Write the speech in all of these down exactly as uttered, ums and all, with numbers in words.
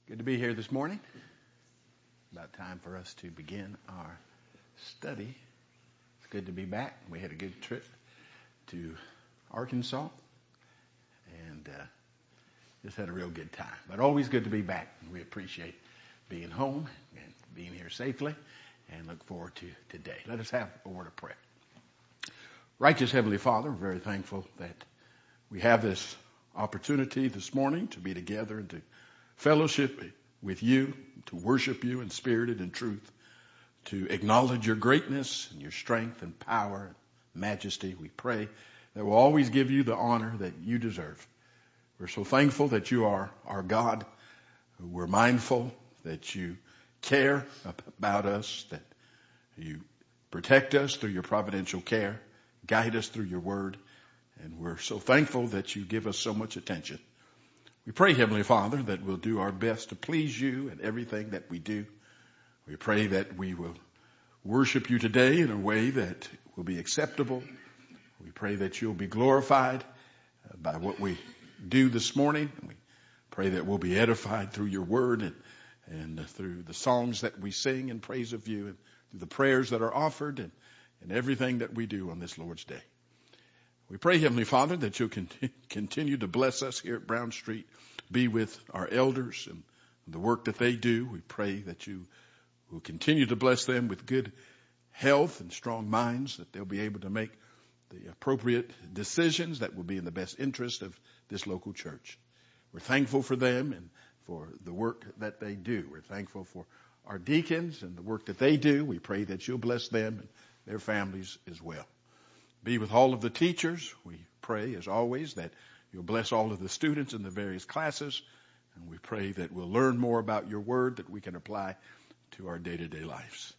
Good to be here this morning. About time for us to begin our study. It's good to be back. We had a good trip to Arkansas and uh, just had a real good time. But always good to be back. We appreciate being home and being here safely and look forward to today. Let us have a word of prayer. Righteous Heavenly Father, we're very thankful that we have this opportunity this morning to be together and to fellowship with you, to worship you in spirit and in truth, to acknowledge your greatness and your strength and power and majesty. We pray that we'll always give you the honor that you deserve. We're so thankful that you are our God. We're mindful that you care about us, that you protect us through your providential care, guide us through your word, and we're so thankful that you give us so much attention. We pray, Heavenly Father, that we'll do our best to please you in everything that we do. We pray that we will worship you today in a way that will be acceptable. We pray that you'll be glorified by what we do this morning. We pray that we'll be edified through your word and, and through the songs that we sing in praise of you and through the prayers that are offered and, and everything that we do on this Lord's Day. We pray, Heavenly Father, that you'll conti- continue to bless us here at Brown Street. Be with our elders and the work that they do. We pray that you will continue to bless them with good health and strong minds, that they'll be able to make the appropriate decisions that will be in the best interest of this local church. We're thankful for them and for the work that they do. We're thankful for our deacons and the work that they do. We pray that you'll bless them and their families as well. Be with all of the teachers. We pray, as always, that you'll bless all of the students in the various classes. And we pray that we'll learn more about your word that we can apply to our day-to-day lives.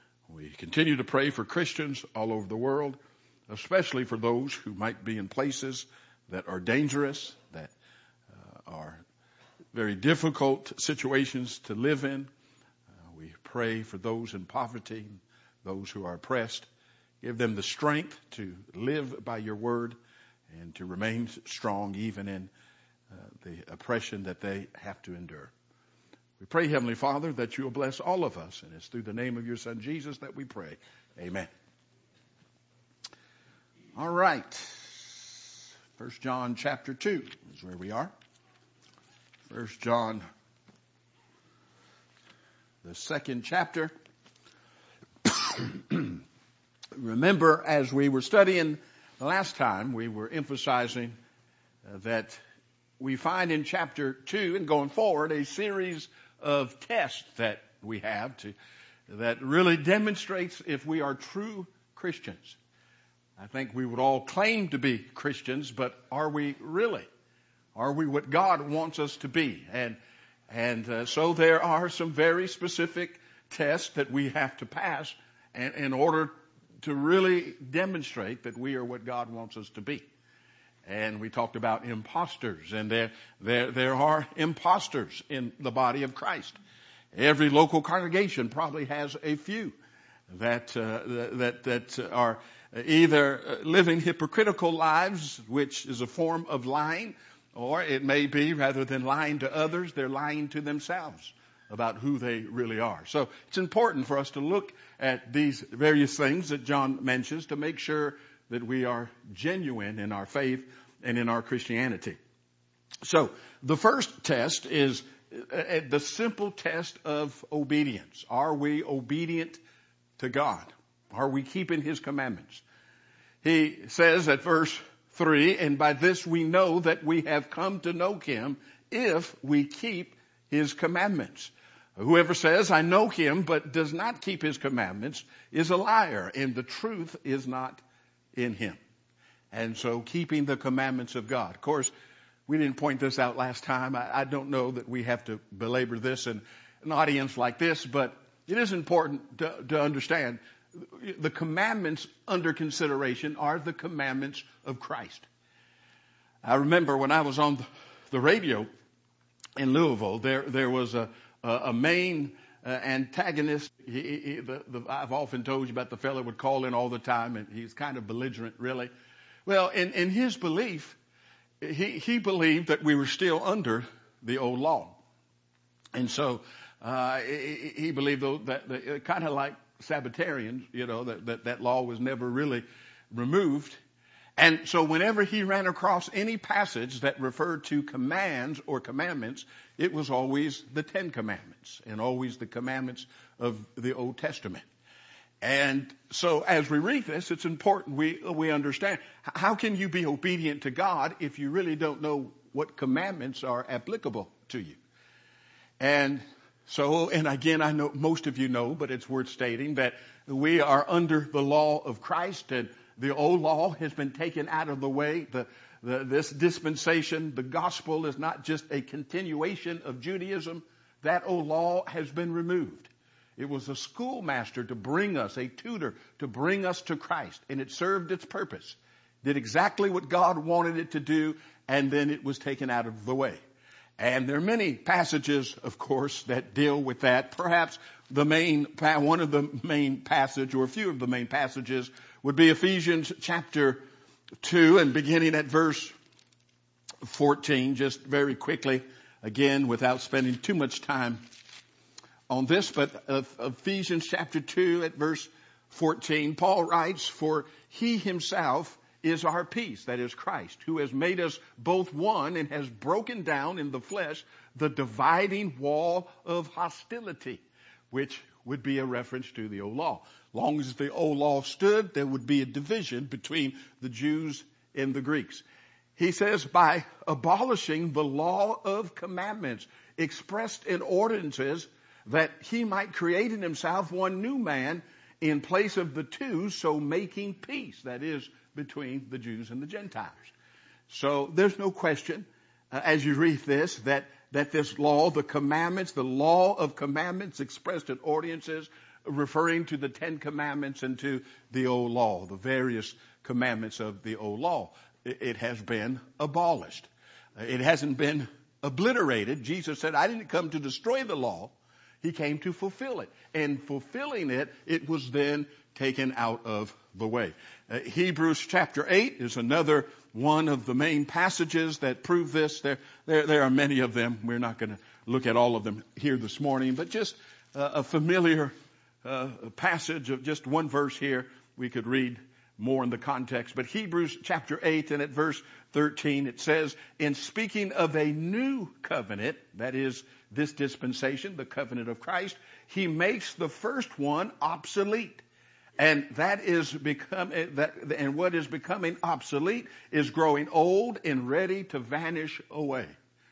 We continue to pray for Christians all over the world, especially for those who might be in places that are dangerous, that uh, are very difficult situations to live in. Uh, we pray for those in poverty, those who are oppressed. Give them the strength to live by your word and to remain strong even in uh, the oppression that they have to endure. We pray, Heavenly Father, that you will bless all of us, and it's through the name of your Son, Jesus, that we pray. Amen. All right. First John chapter two is where we are. First John, the second chapter. Remember, as we were studying the last time, we were emphasizing uh, that we find in chapter two and going forward a series of tests that we have to that really demonstrates if we are true Christians. I think we would all claim to be Christians, but are we really? Are we what God wants us to be? And and uh, so there are some very specific tests that we have to pass in, in order to really demonstrate that we are what God wants us to be. And we talked about imposters, and there, there, there are imposters in the body of Christ. Every local congregation probably has a few that, uh, that, that are either living hypocritical lives, which is a form of lying, or it may be rather than lying to others, they're lying to themselves about who they really are. So it's important for us to look at these various things that John mentions to make sure that we are genuine in our faith and in our Christianity. So the first test is the simple test of obedience. Are we obedient to God? Are we keeping his commandments? He says at verse three, and by this we know that we have come to know him if we keep his commandments. Whoever says, I know him, but does not keep his commandments is a liar, and the truth is not in him. And so keeping the commandments of God. Of course, we didn't point this out last time. I, I don't know that we have to belabor this in an audience like this, but it is important to, to understand the commandments under consideration are the commandments of Christ. I remember when I was on the radio in Louisville, there, there was a Uh, a main uh, antagonist. He, he, the, the, I've often told you about the fellow would call in all the time, and he's kind of belligerent, really. Well, in, in his belief, he, he believed that we were still under the old law. And so uh, he, he believed though, that, that kind of like Sabbatarians, you know, that, that that law was never really removed. And so whenever he ran across any passage that referred to commands or commandments, it was always the Ten Commandments and always the commandments of the Old Testament. And so as we read this, it's important we we understand, how can you be obedient to God if you really don't know what commandments are applicable to you? And so, and again, I know most of you know, but it's worth stating that we are under the law of Christ, and the old law has been taken out of the way. The, the, this dispensation, the gospel, is not just a continuation of Judaism. That old law has been removed. It was a schoolmaster to bring us, a tutor to bring us to Christ, and it served its purpose. Did exactly what God wanted it to do, and then it was taken out of the way. And there are many passages, of course, that deal with that. Perhaps the main, one of the main passage, or a few of the main passages, would be Ephesians chapter two, and beginning at verse fourteen, just very quickly, again, without spending too much time on this, but Ephesians chapter two at verse fourteen, Paul writes, "For he himself is our peace," that is Christ, "who has made us both one and has broken down in the flesh the dividing wall of hostility," which would be a reference to the old law. Long as the old law stood, there would be a division between the Jews and the Greeks. He says, by abolishing the law of commandments expressed in ordinances, that he might create in himself one new man in place of the two, so making peace, that is, between the Jews and the Gentiles. So there's no question, uh, as you read this, that, that this law, the commandments, the law of commandments expressed in ordinances, referring to the Ten Commandments and to the old law, the various commandments of the old law, it, it has been abolished. It hasn't been obliterated. Jesus said, "I didn't come to destroy the law." He came to fulfill it. And fulfilling it, it was then taken out of the way. Uh, Hebrews chapter eight is another one of the main passages that prove this. There, there, there are many of them. We're not going to look at all of them here this morning, but just uh, a familiar uh, passage of just one verse here. We could read more in the context. But Hebrews chapter eight and at verse thirteen, it says, "In speaking of a new covenant," that is this dispensation, the covenant of Christ, he makes the first one obsolete. And that is become, that, and what is becoming obsolete is growing old and ready to vanish away.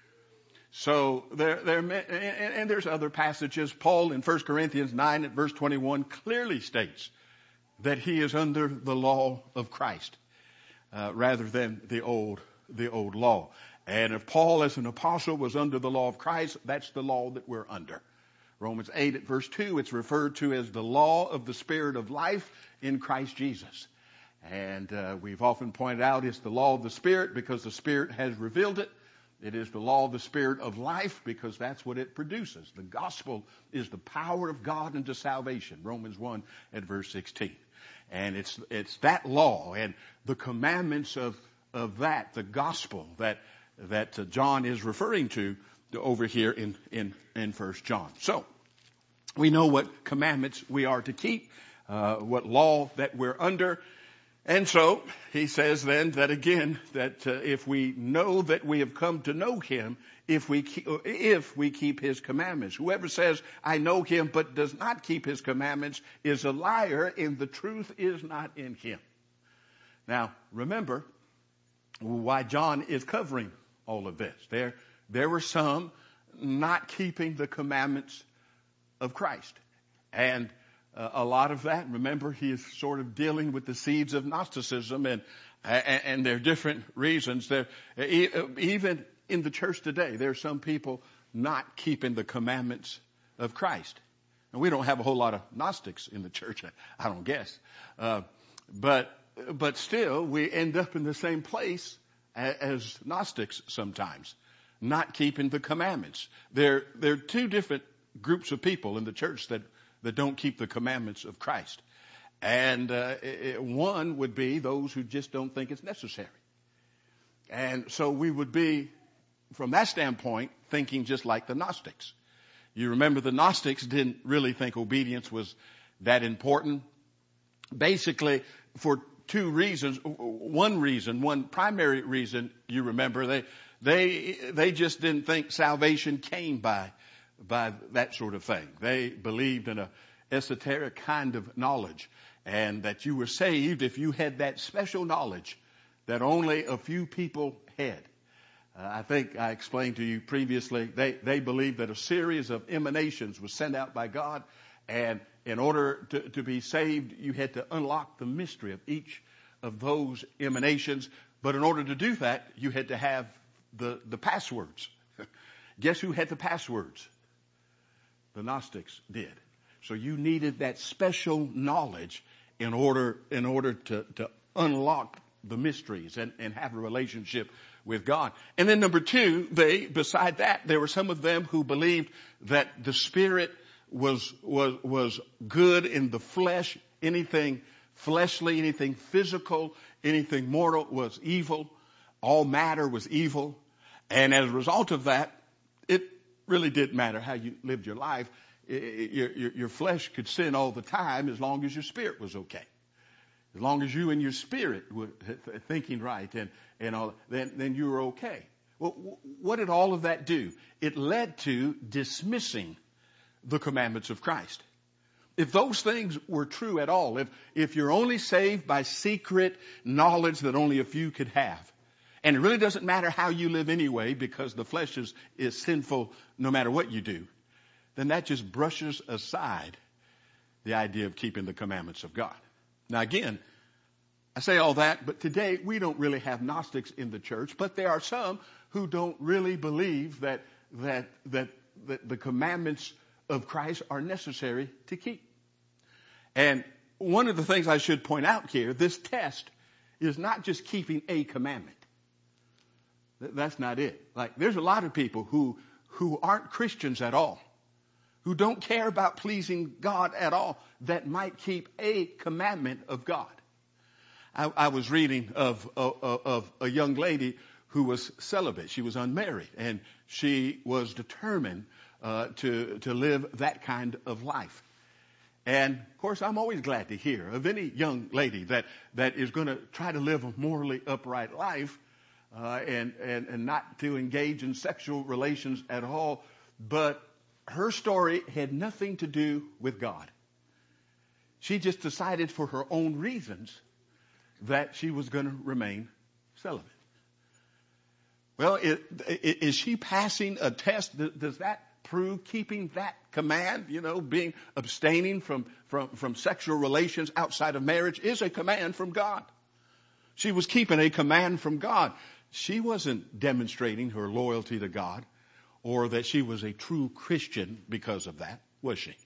So there, there, and, and there's other passages. Paul in First Corinthians nine at verse twenty-one clearly states that he is under the law of Christ, uh, rather than the old, the old law. And if Paul as an apostle was under the law of Christ, that's the law that we're under. Romans eight at verse two, it's referred to as the law of the Spirit of life in Christ Jesus. And uh, we've often pointed out it's the law of the Spirit because the Spirit has revealed it. It is the law of the Spirit of life because that's what it produces. The gospel is the power of God unto salvation. Romans one at verse sixteen. And it's it's that law and the commandments of, of that, the gospel that that uh, John is referring to, to over here in, in, in First John. So, we know what commandments we are to keep, uh, what law that we're under. And so, he says then that again, that uh, if we know that we have come to know him, if we, keep, if we keep his commandments. Whoever says, "I know him," but does not keep his commandments is a liar, and the truth is not in him. Now, remember why John is covering all of this. There, there were some not keeping the commandments of Christ. And uh, a lot of that, remember, he is sort of dealing with the seeds of Gnosticism, and and, and there are different reasons. There, even in the church today, there are some people not keeping the commandments of Christ. And we don't have a whole lot of Gnostics in the church, I don't guess. Uh, but but still, we end up in the same place as Gnostics sometimes, not keeping the commandments. There, there are two different groups of people in the church that, that don't keep the commandments of Christ. And uh, it, one would be those who just don't think it's necessary. And so we would be, from that standpoint, thinking just like the Gnostics. You remember the Gnostics didn't really think obedience was that important. Basically, for two reasons. One reason, one primary reason, you remember, they they they just didn't think salvation came by by that sort of thing. They believed in a esoteric kind of knowledge, and that you were saved if you had that special knowledge that only a few people had. Uh, I think I explained to you previously, they, they believed that a series of emanations was sent out by God, and in order to, to be saved, you had to unlock the mystery of each of those emanations. But in order to do that, you had to have the, the passwords. Guess who had the passwords? The Gnostics did. So you needed that special knowledge in order, in order to, to unlock the mysteries and, and have a relationship with God. And then number two, they, beside that, there were some of them who believed that the Spirit was, was, was good in the flesh. Anything fleshly, anything physical, anything mortal was evil. All matter was evil. And as a result of that, it really didn't matter how you lived your life. Your, your, your flesh could sin all the time as long as your spirit was okay. As long as you and your spirit were thinking right and, and all, then, then you were okay. Well, what did all of that do? It led to dismissing the commandments of Christ. If those things were true at all, if, if you're only saved by secret knowledge that only a few could have, and it really doesn't matter how you live anyway because the flesh is, is sinful no matter what you do, then that just brushes aside the idea of keeping the commandments of God. Now again, I say all that, but today we don't really have Gnostics in the church, but there are some who don't really believe that, that, that, that the commandments of Christ are necessary to keep. And one of the things I should point out here, this test is not just keeping a commandment. That's not it. Like, there's a lot of people who, who aren't Christians at all, who don't care about pleasing God at all, that might keep a commandment of God. I, I was reading of, of, of a young lady who was celibate. She was unmarried, and she was determined uh, to, to live that kind of life. And of course, I'm always glad to hear of any young lady that, that is going to try to live a morally upright life, uh, and, and, and not to engage in sexual relations at all. But her story had nothing to do with God. She just decided for her own reasons that she was going to remain celibate. Well, it, it, is she passing a test? Does that prove keeping that command? You know, being abstaining from, from, from sexual relations outside of marriage is a command from God. She was keeping a command from God. She wasn't demonstrating her loyalty to God or that she was a true Christian because of that, was she?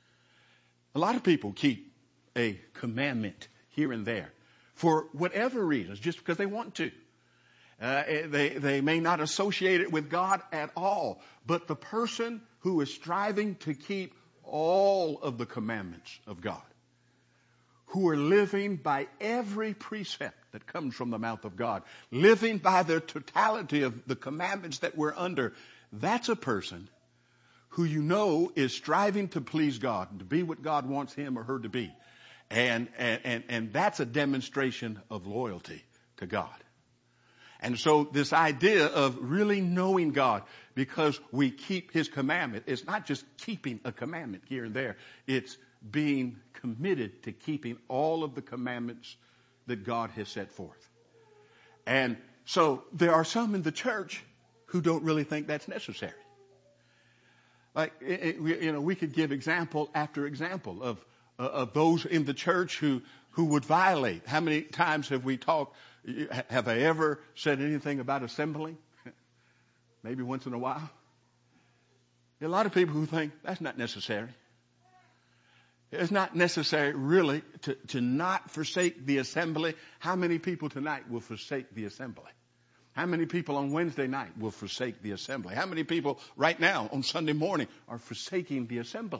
A lot of people keep a commandment here and there for whatever reasons, just because they want to. Uh, they, they may not associate it with God at all, but the person who is striving to keep all of the commandments of God, who are living by every precept that comes from the mouth of God, living by the totality of the commandments that we're under, that's a person who you know is striving to please God, to be what God wants him or her to be. And, and, and, and that's a demonstration of loyalty to God. And so this idea of really knowing God because we keep his commandment, it's not just keeping a commandment here and there. It's being committed to keeping all of the commandments that God has set forth. And so there are some in the church who don't really think that's necessary. Like, it, it, you know, we could give example after example of, uh, of those in the church who, who would violate. How many times have we talked? Have I ever said anything about assembling? Maybe once in a while. There are a lot of people who think that's not necessary. It's not necessary really to, to not forsake the assembly. How many people tonight will forsake the assembly? How many people on Wednesday night will forsake the assembly? How many people right now on Sunday morning are forsaking the assembly?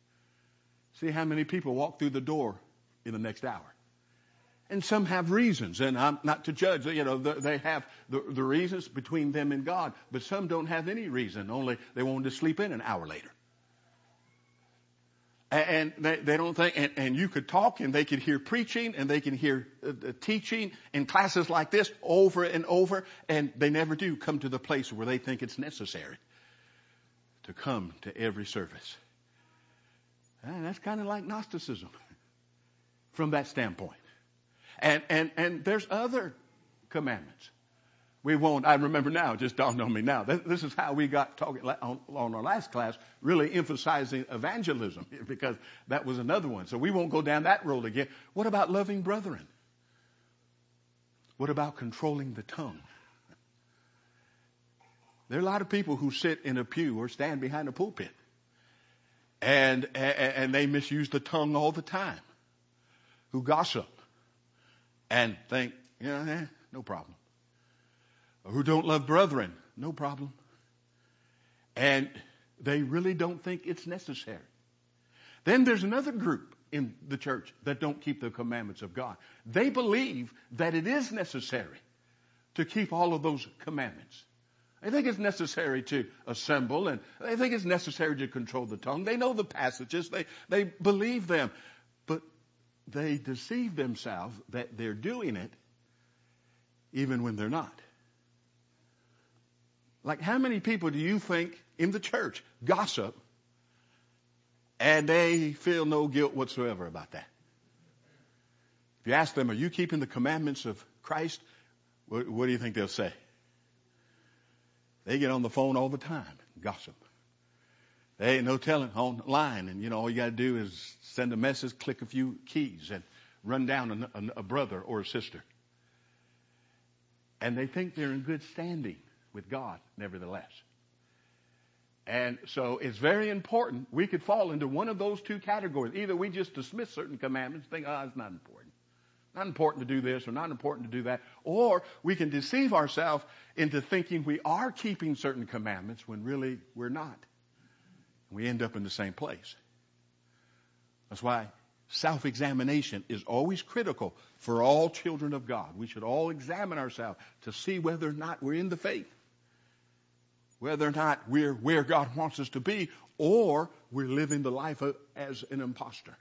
See how many people walk through the door in the next hour. And some have reasons, and I'm not to judge, you know, they have the, the reasons between them and God, but some don't have any reason, only they wanted to sleep in an hour later. And they, they don't think, and, and you could talk and they could hear preaching and they can hear uh, teaching in classes like this over and over, and they never do come to the place where they think it's necessary to come to every service. And that's kind of like Gnosticism from that standpoint. And, and, and there's other commandments. We won't, I remember now, it just dawned on me now. This, this is how we got talking on, on our last class, really emphasizing evangelism, because that was another one. So we won't go down that road again. What about loving brethren? What about controlling the tongue? There are a lot of people who sit in a pew or stand behind a pulpit, and, and, and they misuse the tongue all the time, who gossip and think, you know, eh, no problem. Or who don't love brethren, no problem. And they really don't think it's necessary. Then there's another group in the church that don't keep the commandments of God. They believe that it is necessary to keep all of those commandments. They think it's necessary to assemble, and they think it's necessary to control the tongue. They know the passages. They, they believe them. But they deceive themselves that they're doing it even when they're not. Like, how many people do you think in the church gossip and they feel no guilt whatsoever about that? If you ask them, are you keeping the commandments of Christ? What, what do you think they'll say? They get on the phone all the time, gossip. They ain't no telling online, and you know, all you got to do is send a message, click a few keys, and run down a, a, a brother or a sister. And they think they're in good standing with God, nevertheless. And so it's very important. We could fall into one of those two categories. Either we just dismiss certain commandments, think, oh, it's not important. Not important to do this or not important to do that. Or we can deceive ourselves into thinking we are keeping certain commandments when really we're not. We end up in the same place. That's why self-examination is always critical for all children of God. We should all examine ourselves to see whether or not we're in the faith. Whether or not we're where God wants us to be, or we're living the life of, as an imposter.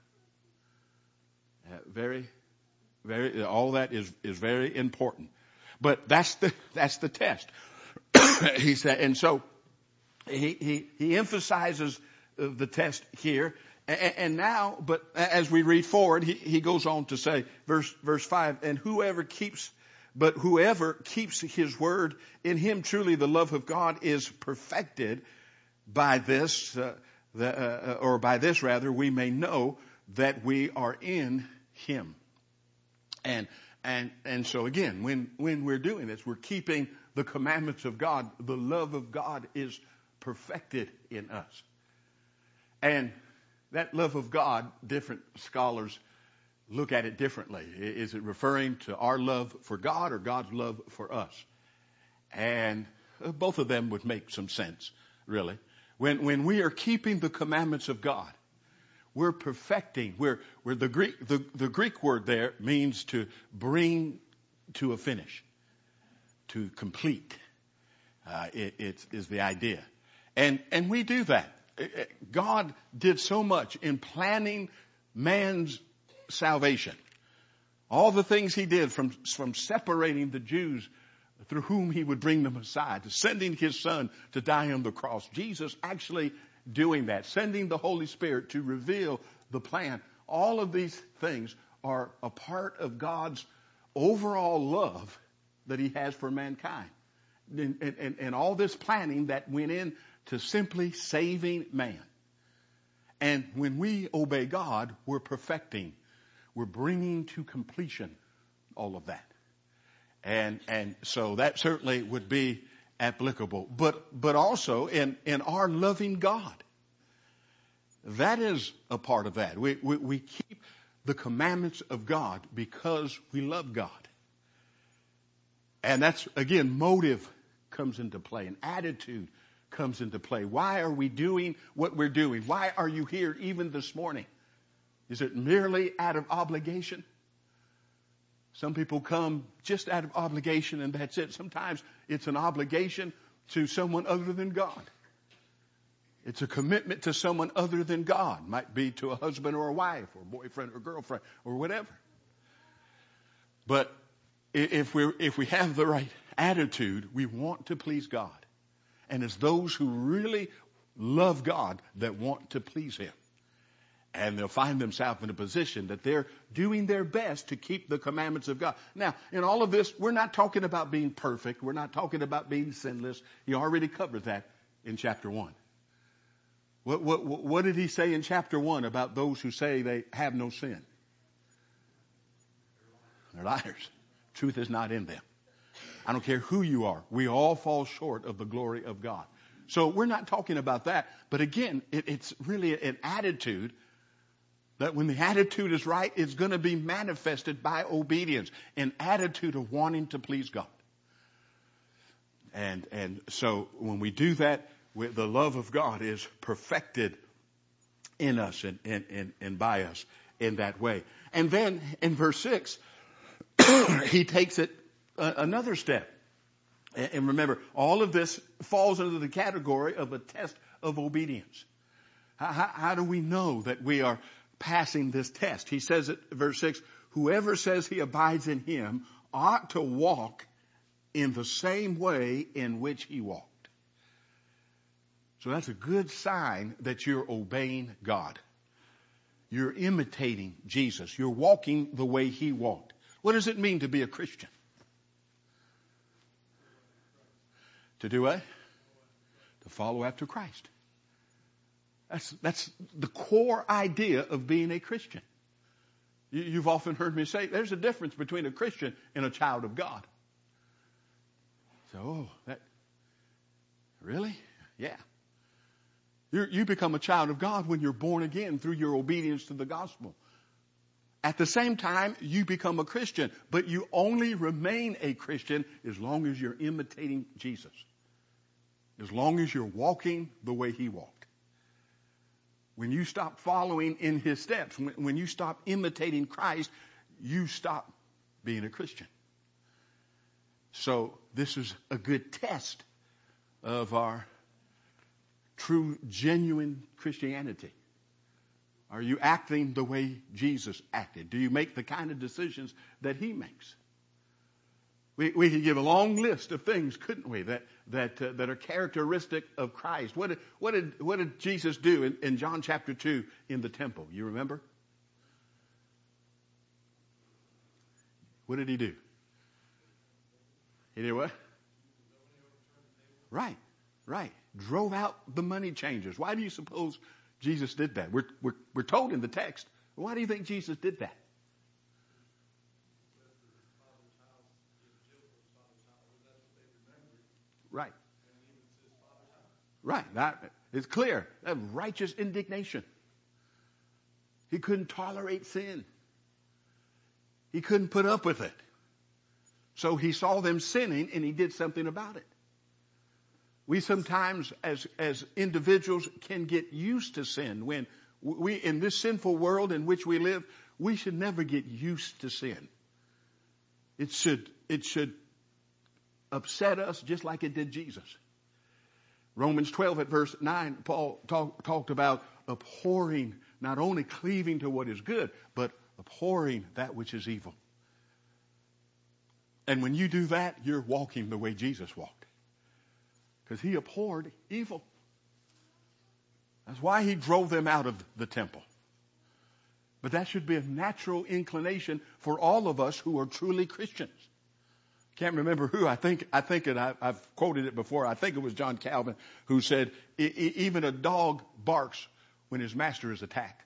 Uh, very, very, all that is, is very important. But that's the, that's the test. He said, and so he, he, he emphasizes the test here. And, and now, but as we read forward, he, he goes on to say, verse, verse five, and whoever keeps But whoever keeps his word, in him truly the love of God is perfected. By this, uh, the, uh, or by this rather, we may know that we are in him. And and and so again, when when we're doing this, we're keeping the commandments of God. The love of God is perfected in us. And that love of God, different scholars look at it differently. Is it referring to our love for God or God's love for us? And both of them would make some sense, really. When when we are keeping the commandments of God, we're perfecting. We're we're the Greek the, the Greek word there means to bring to a finish, to complete. Uh, it, it is the idea, and and we do that. God did so much in planning man's salvation. All the things he did, from, from separating the Jews through whom he would bring the Messiah, to sending his son to die on the cross. Jesus actually doing that, sending the Holy Spirit to reveal the plan. All of these things are a part of God's overall love that he has for mankind. And, and, and all this planning that went in to simply saving man. And when we obey God, we're perfecting. We're bringing to completion all of that. And and so that certainly would be applicable. But but also in, in our loving God. That is a part of that. We, we, we keep the commandments of God because we love God. And that's, again, motive comes into play. An attitude comes into play. Why are we doing what we're doing? Why are you here even this morning? Is it merely out of obligation? Some people come just out of obligation and that's it. Sometimes it's an obligation to someone other than God. It's a commitment to someone other than God. Might be to a husband or a wife or boyfriend or girlfriend or whatever. But if we if we have the right attitude, we want to please God. And it's those who really love God that want to please Him. And they'll find themselves in a position that they're doing their best to keep the commandments of God. Now, in all of this, we're not talking about being perfect. We're not talking about being sinless. He already covered that in chapter one. What, what, what did he say in chapter one about those who say they have no sin? They're liars. Truth is not in them. I don't care who you are. We all fall short of the glory of God. So we're not talking about that. But again, it, it's really an attitude that when the attitude is right, it's going to be manifested by obedience. An attitude of wanting to please God. And, and so when we do that, the love of God is perfected in us and, and, and, and by us in that way. And then in verse six, he takes it another step. And remember, all of this falls under the category of a test of obedience. How, how, how do we know that we are passing this test? He says it, verse six, whoever says he abides in him ought to walk in the same way in which he walked. So that's a good sign that you're obeying God. You're imitating Jesus. You're walking the way he walked. What does it mean to be a Christian? To do what? To follow after Christ. That's, that's the core idea of being a Christian. You, you've often heard me say there's a difference between a Christian and a child of God. So, oh, that, really? Yeah. You're, you become a child of God when you're born again through your obedience to the gospel. At the same time, you become a Christian, but you only remain a Christian as long as you're imitating Jesus. As long as you're walking the way he walked. When you stop following in his steps, when, when you stop imitating Christ, you stop being a Christian. So this is a good test of our true, genuine Christianity. Are you acting the way Jesus acted? Do you make the kind of decisions that he makes? We, we could give a long list of things, couldn't we, that that uh, that are characteristic of Christ. What did what did what did Jesus do in, in John chapter two in the temple? You remember? What did he do? He did what? Right, right. Drove out the money changers. Why do you suppose Jesus did that? We're, we're, we're told in the text. Why do you think Jesus did that? Right. Right. That, it's clear. That righteous indignation. He couldn't tolerate sin. He couldn't put up with it. So he saw them sinning and he did something about it. We sometimes, as, as individuals, can get used to sin. When we, in this sinful world in which we live, we should never get used to sin. It should, it should upset us just like it did Jesus. Romans twelve at verse nine, Paul talk, talked about abhorring, not only cleaving to what is good, but abhorring that which is evil. And when you do that, you're walking the way Jesus walked. Because he abhorred evil. That's why he drove them out of the temple. But that should be a natural inclination for all of us who are truly Christians. Can't remember who. I think I think it. I, I've quoted it before. I think it was John Calvin who said, e- e- "Even a dog barks when his master is attacked."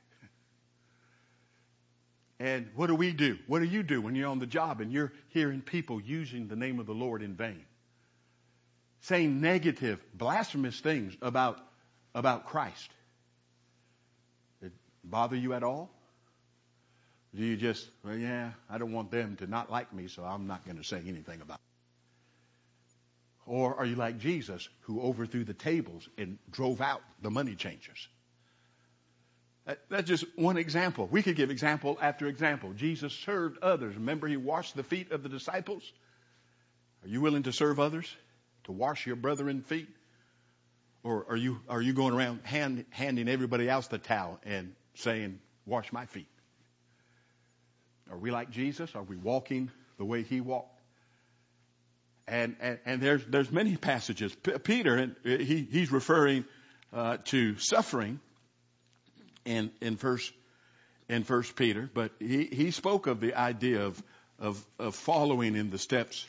And what do we do? What do you do when you're on the job and you're hearing people using the name of the Lord in vain? Saying negative, blasphemous things about, about Christ. Did it bother you at all? Do you just, well, yeah, I don't want them to not like me, so I'm not going to say anything about it. Or are you like Jesus, who overthrew the tables and drove out the money changers? That, that's just one example. We could give example after example. Jesus served others. Remember, he washed the feet of the disciples. Are you willing to serve others? To wash your brethren's feet? Or are you, are you going around hand, handing everybody else the towel and saying, wash my feet? Are we like Jesus? Are we walking the way he walked? And, and, and there's, there's many passages. P- Peter, and he, he's referring, uh, to suffering in, in first, in First Peter, but he, he spoke of the idea of, of, of following in the steps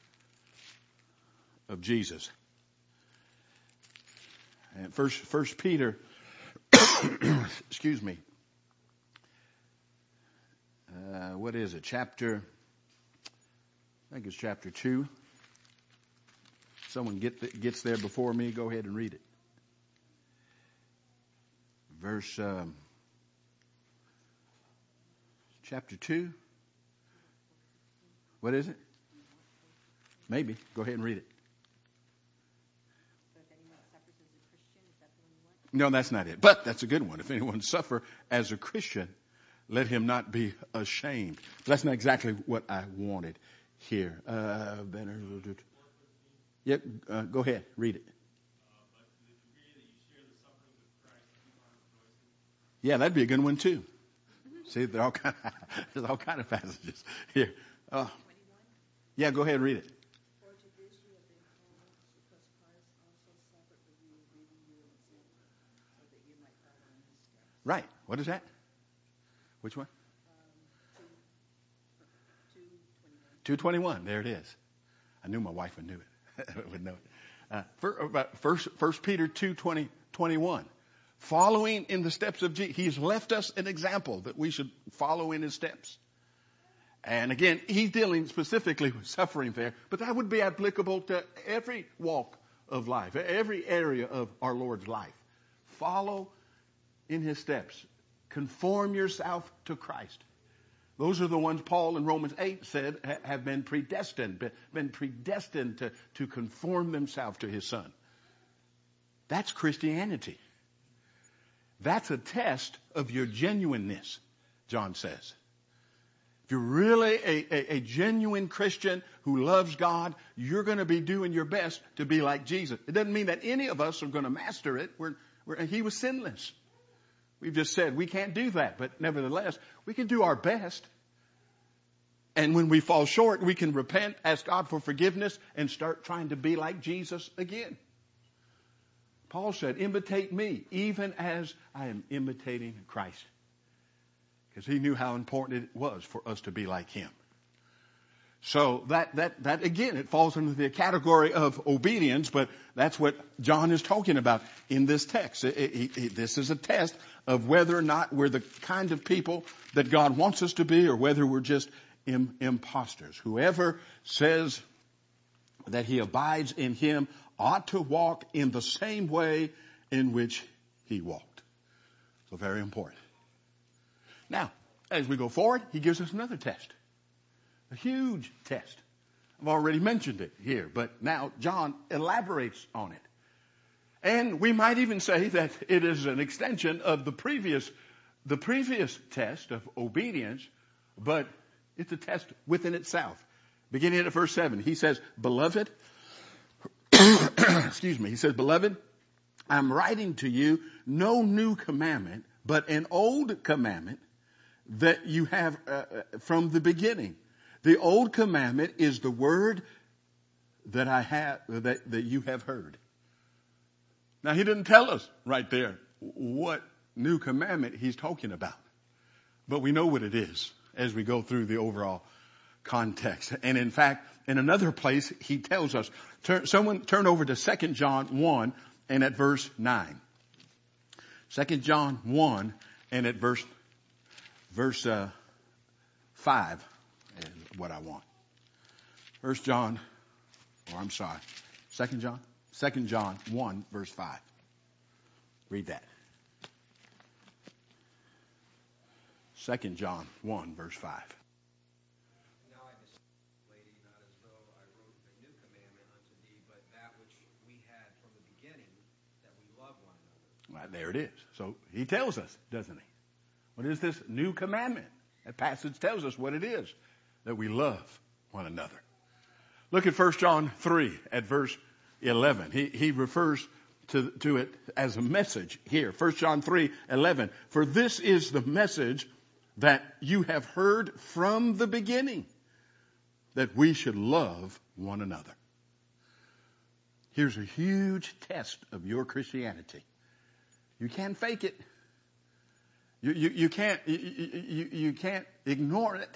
of Jesus. And first, First Peter, excuse me, uh, what is it? Chapter, I think it's chapter two. Someone get the, gets there before me. Go ahead and read it. Verse, um, chapter two. What is it? Maybe. Go ahead and read it. No, that's not it. But that's a good one. If anyone suffer as a Christian, let him not be ashamed. But that's not exactly what I wanted here. Uh, better. Yep. Uh, go ahead. Read it. Yeah, that'd be a good one too. See, there are all kind of, there's all kind of passages here. Uh, yeah, go ahead and read it. Right. What is that? Which one? two twenty-one. There it is. I knew my wife would knew it. would know it. Uh, first, first Peter two twenty, twenty-one. Following in the steps of Jesus. He's left us an example that we should follow in his steps. And again, he's dealing specifically with suffering there, but that would be applicable to every walk of life, every area of our Lord's life. Follow in his steps. Conform yourself to Christ. Those are the ones Paul in Romans eight said have been predestined, been predestined to, to conform themselves to his Son. That's Christianity. That's a test of your genuineness, John says. If you're really a, a, a genuine Christian who loves God, you're going to be doing your best to be like Jesus. It doesn't mean that any of us are going to master it. We're, we're, he was sinless. We've just said we can't do that, but nevertheless, we can do our best. And when we fall short, we can repent, ask God for forgiveness, and start trying to be like Jesus again. Paul said, imitate me, even as I am imitating Christ. Because he knew how important it was for us to be like him. So that, that, that again, it falls into the category of obedience, but that's what John is talking about in this text. It, it, it, this is a test of whether or not we're the kind of people that God wants us to be, or whether we're just im, imposters. Whoever says that he abides in him ought to walk in the same way in which he walked. So very important. Now, as we go forward, he gives us another test. A huge test. I've already mentioned it here, but now John elaborates on it. And we might even say that it is an extension of the previous, the previous test of obedience, but it's a test within itself. Beginning at verse seven, he says, Beloved, excuse me, he says, Beloved, I'm writing to you no new commandment, but an old commandment that you have uh, from the beginning. The old commandment is the word that I have, that, that you have heard. Now, he didn't tell us right there what new commandment he's talking about, but we know what it is as we go through the overall context. And in fact, in another place, he tells us, turn, someone turn over to Second John one and at verse nine. Second John one and at verse, verse, uh, five is what I want. First John, or I'm sorry, Second John, Second John one verse five. Read that. Second John one verse five. Now I beseech, lady, not as though I wrote a new commandment unto thee, but that which we had from the beginning, that we love one another. Right, there it is. So he tells us, doesn't he? What is this new commandment? That passage tells us what it is, that we love one another. Look at First John three at verse eleven. He, he refers to, to it as a message here. First John three eleven. For this is the message that you have heard from the beginning, that we should love one another. Here's a huge test of your Christianity. You can't fake it. You, you, you can't, you, you, you can't ignore it.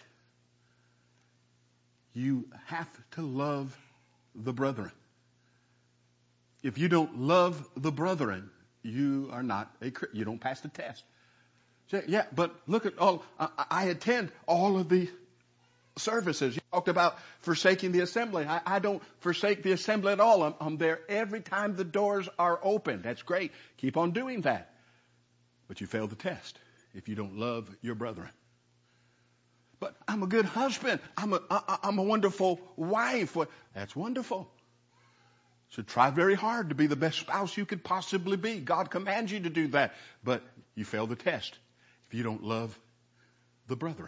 You have to love the brethren. If you don't love the brethren, you are not a Christian. You don't pass the test. Say, yeah, but look at all, I, I attend all of the services. You talked about forsaking the assembly. I, I don't forsake the assembly at all. I'm, I'm there every time the doors are open. That's great. Keep on doing that. But you fail the test if you don't love your brethren. But I'm a good husband. I'm a, I, I'm a wonderful wife. That's wonderful. So try very hard to be the best spouse you could possibly be. God commands you to do that. But you fail the test if you don't love the brethren.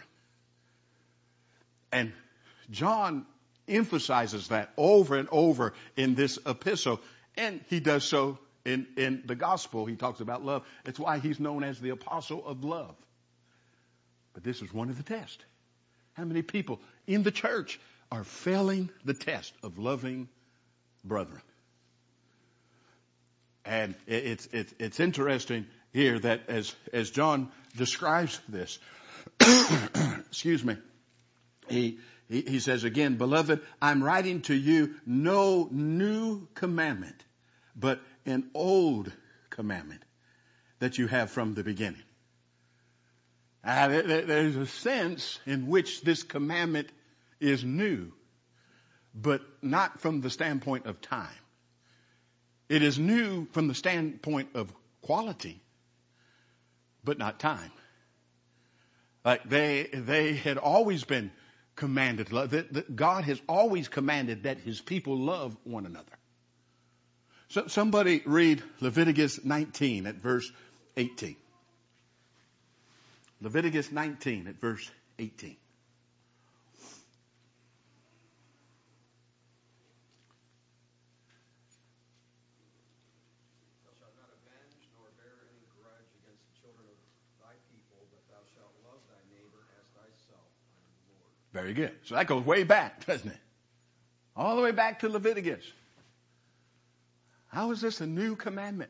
And John emphasizes that over and over in this epistle. And he does so in, in the gospel. He talks about love. It's why he's known as the apostle of love. But this is one of the tests. How many people in the church are failing the test of loving brethren? And it's, it's, it's interesting here that as, as John describes this, excuse me, he, he, he says again, beloved, I'm writing to you no new commandment, but an old commandment that you have from the beginning. Uh, there, there's a sense in which this commandment is new, but not from the standpoint of time. It is new from the standpoint of quality, but not time. Like they, they had always been commanded. That God has always commanded that his people love one another. So somebody read Leviticus nineteen at verse eighteen. Leviticus nineteen at verse eighteen. Very good. So that goes way back, doesn't it? All the way back to Leviticus. How is this a new commandment?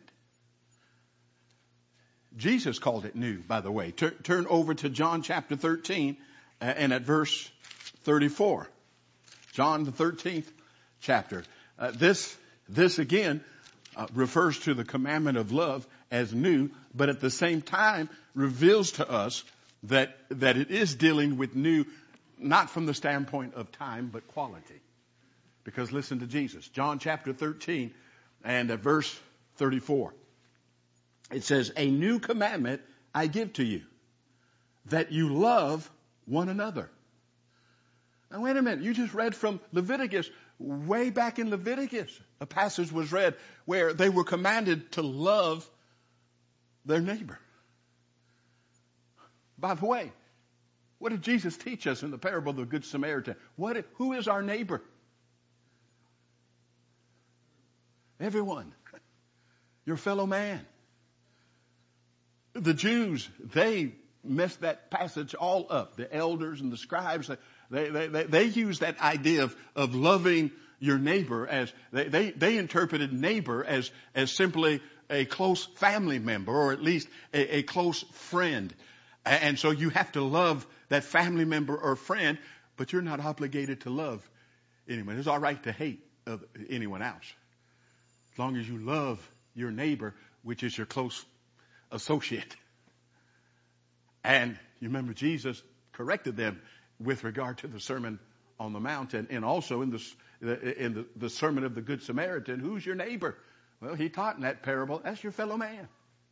Jesus called it new, by the way. Tur- turn over to John chapter thirteen uh, and at verse thirty-four. John the thirteenth chapter. Uh, this, this again uh, refers to the commandment of love as new, but at the same time reveals to us that, that it is dealing with new, not from the standpoint of time, but quality. Because listen to Jesus. John chapter thirteen and at verse thirty-four. It says, a new commandment I give to you, that you love one another. Now wait a minute. You just read from Leviticus. Way back in Leviticus, a passage was read where they were commanded to love their neighbor. By the way, what did Jesus teach us in the parable of the Good Samaritan? What, who is our neighbor? Everyone. Your fellow man. The Jews, they messed that passage all up. The elders and the scribes, they, they, they, they used that idea of, of loving your neighbor as, they, they, they interpreted neighbor as, as simply a close family member, or at least a, a close friend. And so you have to love that family member or friend, but you're not obligated to love anyone. It's all right to hate anyone else, as long as you love your neighbor, which is your close associate. And you remember Jesus corrected them with regard to the Sermon on the Mount, and, and also in, the, in the, the Sermon of the Good Samaritan. Who's your neighbor? Well, he taught in that parable, that's your fellow man.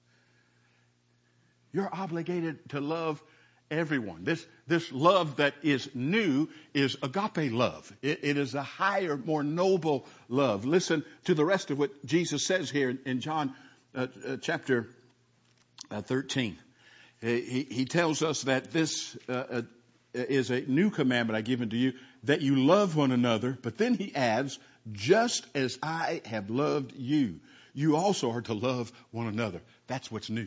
You're obligated to love everyone. This, this love that is new is agape love. It, it is a higher, more noble love. Listen to the rest of what Jesus says here in, in John uh, uh, chapter uh, thirteen. He, he tells us that this uh, uh, is a new commandment I give unto you, that you love one another. But then he adds, just as I have loved you, you also are to love one another. That's what's new.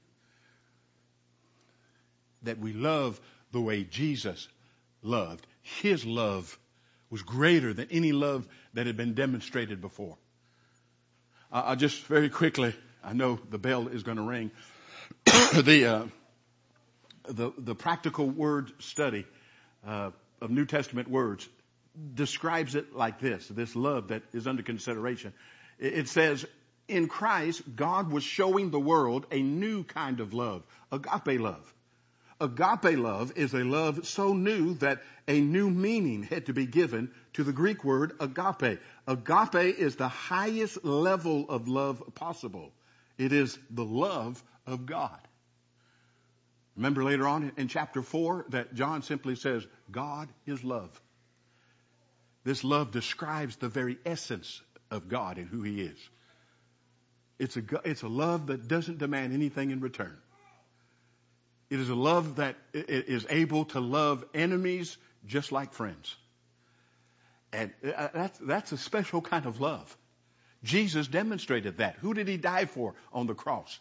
That we love the way Jesus loved. His love was greater than any love that had been demonstrated before. Uh, I'll just very quickly, I know the bell is going to ring. the, uh, the the practical word study uh, of New Testament words describes it like this, this love that is under consideration. It, it says, in Christ, God was showing the world a new kind of love, agape love. Agape love is a love so new that a new meaning had to be given to the Greek word agape. Agape is the highest level of love possible. It is the love of God. Remember later on in chapter four that John simply says, God is love. This love describes the very essence of God and who He is. It's a, it's a love that doesn't demand anything in return. It is a love that is able to love enemies just like friends. And that's, that's a special kind of love. Jesus demonstrated that. Who did He die for on the cross?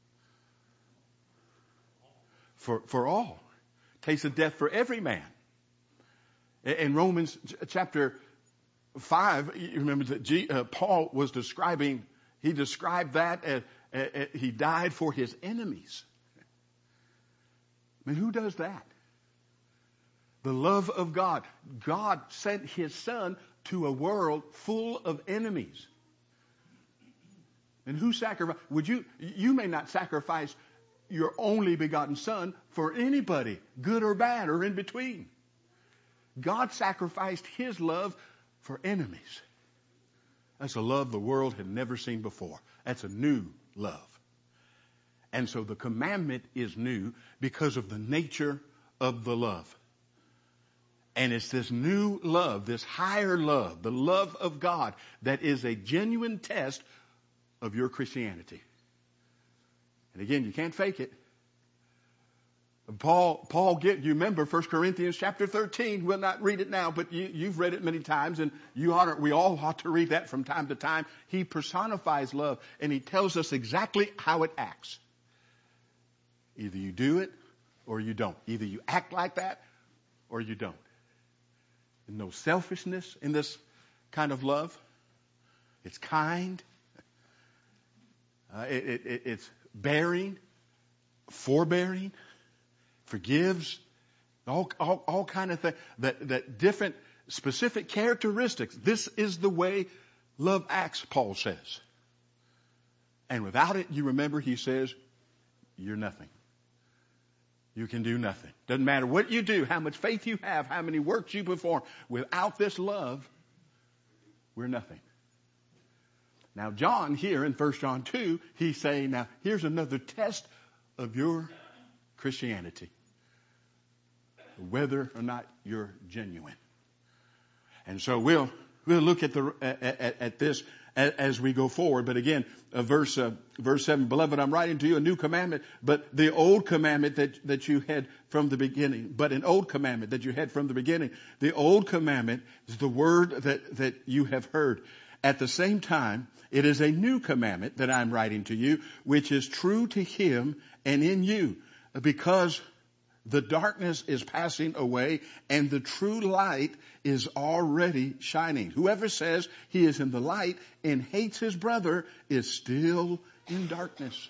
For, for all. Tasted death for every man. In Romans chapter five, you remember that G, uh, Paul was describing, he described that as, as He died for His enemies. I mean, who does that? The love of God. God sent His Son to a world full of enemies. And who sacrificed? Would you, you may not sacrifice your only begotten Son for anybody, good or bad or in between. God sacrificed His love for enemies. That's a love the world had never seen before. That's a new love. And so the commandment is new because of the nature of the love. And it's this new love, this higher love, the love of God, that is a genuine test of your Christianity. And again, you can't fake it. Paul, Paul, get, you remember First Corinthians chapter thirteen. We'll not read it now, but you, you've read it many times, and you ought to, we all ought to read that from time to time. He personifies love, and he tells us exactly how it acts. Either you do it or you don't. Either you act like that or you don't. There's no selfishness in this kind of love. It's kind. Uh, it, it, it's bearing, forbearing, forgives, all, all, all kind of things, that, that different specific characteristics. This is the way love acts, Paul says. And without it, you remember, he says, you're nothing. You can do nothing. Doesn't matter what you do, how much faith you have, how many works you perform. Without this love, we're nothing. Now, John here in First John two, he's saying, now, here's another test of your Christianity. Whether or not you're genuine. And so we'll, we'll look at the, at, at this as we go forward. But again, uh, verse, uh, verse seven, beloved, I'm writing to you a new commandment, but the old commandment that, that you had from the beginning, but an old commandment that you had from the beginning. The old commandment is the word that, that you have heard. At the same time, it is a new commandment that I'm writing to you, which is true to him and in you, because the darkness is passing away and the true light is already shining. Whoever says he is in the light and hates his brother is still in darkness.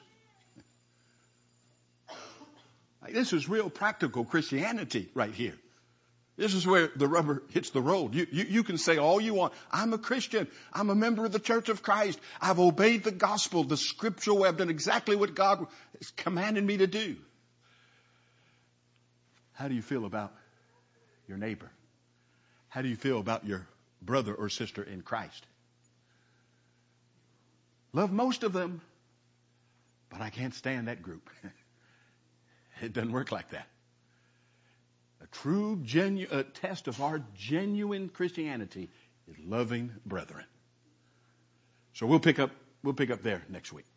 This is real practical Christianity right here. This is where the rubber hits the road. You, you, you can say all you want. I'm a Christian. I'm a member of the Church of Christ. I've obeyed the gospel, the scriptural way. I've done exactly what God has commanded me to do. How do you feel about your neighbor? How do you feel about your brother or sister in Christ? Love most of them, but I can't stand that group. It doesn't work like that. A true genu- a test of our genuine Christianity is loving brethren. So we'll pick up we'll pick up there next week.